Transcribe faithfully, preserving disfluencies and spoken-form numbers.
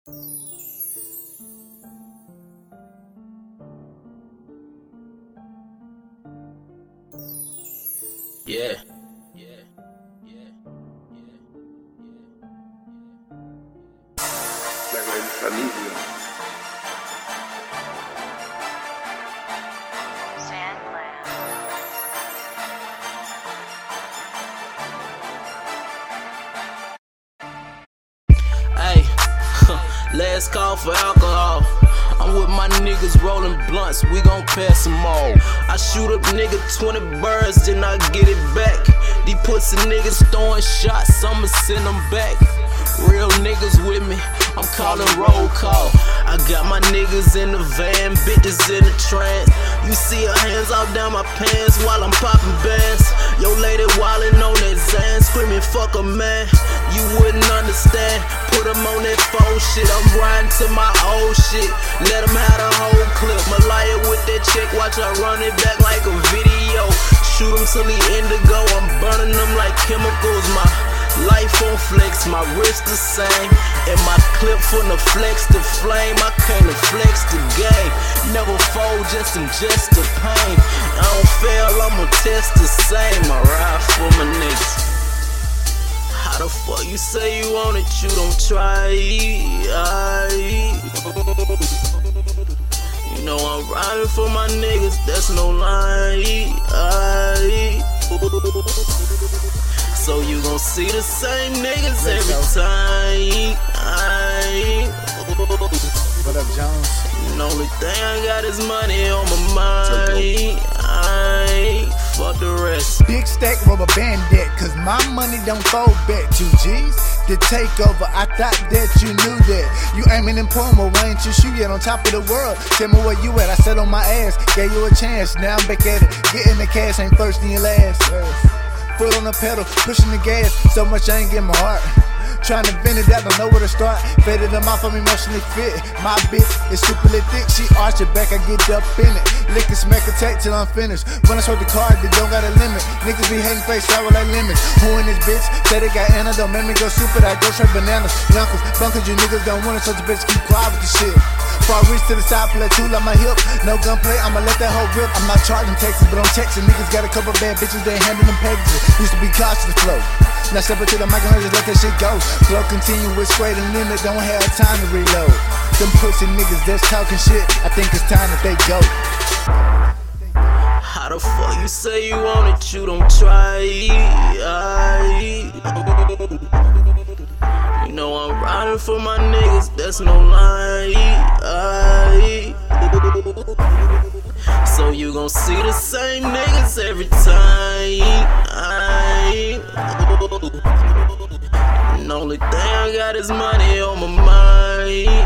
Yeah. Yeah. Yeah. La gran familia. Hey, last call for alcohol. I'm with my niggas rolling blunts, we gon' pass them all. I shoot up nigga twenty birds, then I get it back. These pussy niggas throwing shots, I'ma send them back. Real niggas with me, I'm calling roll call. I got my niggas in the van, bitches in the trance. You see her hands off down my pants while I'm popping bands. Yo lady wildin' on that Zan, screaming fuck a man. You wouldn't understand, put him on that phone shit. I'm riding to my old shit, let him have the whole clip. Malaya with that chick, watch her run it back like a video. Shoot him till he indigo, I'm burning them like chemicals. My life on flex, my wrist the same, and my clip from the flex to flame. I came to flex the game, never fold, just ingest the pain. I don't fail, I'ma test the same. I ride for my niggas. How the fuck you say you want it, you don't try it. You know I'm riding for my niggas, that's no lie. So you gon' see the same niggas every time. What up, Jones? The only thing I got is money on my mind. I fuck the rest. Big stack rubber bandit, cause my money don't fold back. Two G's, the takeover, I thought that you knew that. You aiming in promo, why ain't you shoot yet on top of the world? Tell me where you at, I sat on my ass, gave you a chance, now I'm back at it. Getting the cash ain't first in your last. Foot on the pedal, pushing the gas, so much I ain't get my heart. Trying to vent it out, don't know where to start. Faded them off, I'm emotionally fit. My bitch is stupidly thick, she arch it back, I get up in it. Lick and smack attack till I'm finished. When I swipe the card, they don't got a limit. Niggas be hating face sour like lemons. Who in this bitch? Say they got Anna, don't make me go stupid, I go straight bananas. Yonkers, bunkers, you niggas don't want it, so the bitch keep quiet with the shit. Before I reach to the side, play two like my hip. No gunplay, I'ma let that hoe rip. I'm not charging Texas, but I'm texting. Niggas got a couple bad bitches, they ain't handling packages. Used to be cautious flow. Now step into the mic and just let that shit go. Flow continue with straight and limit, don't have time to reload. Them pussy niggas that's talking shit, I think it's time that they go. How the fuck you say you want it, you don't try it. You know I'm riding for my niggas, that's no lie. So you gon' see the same niggas every time. The only thing I got is money on my mind.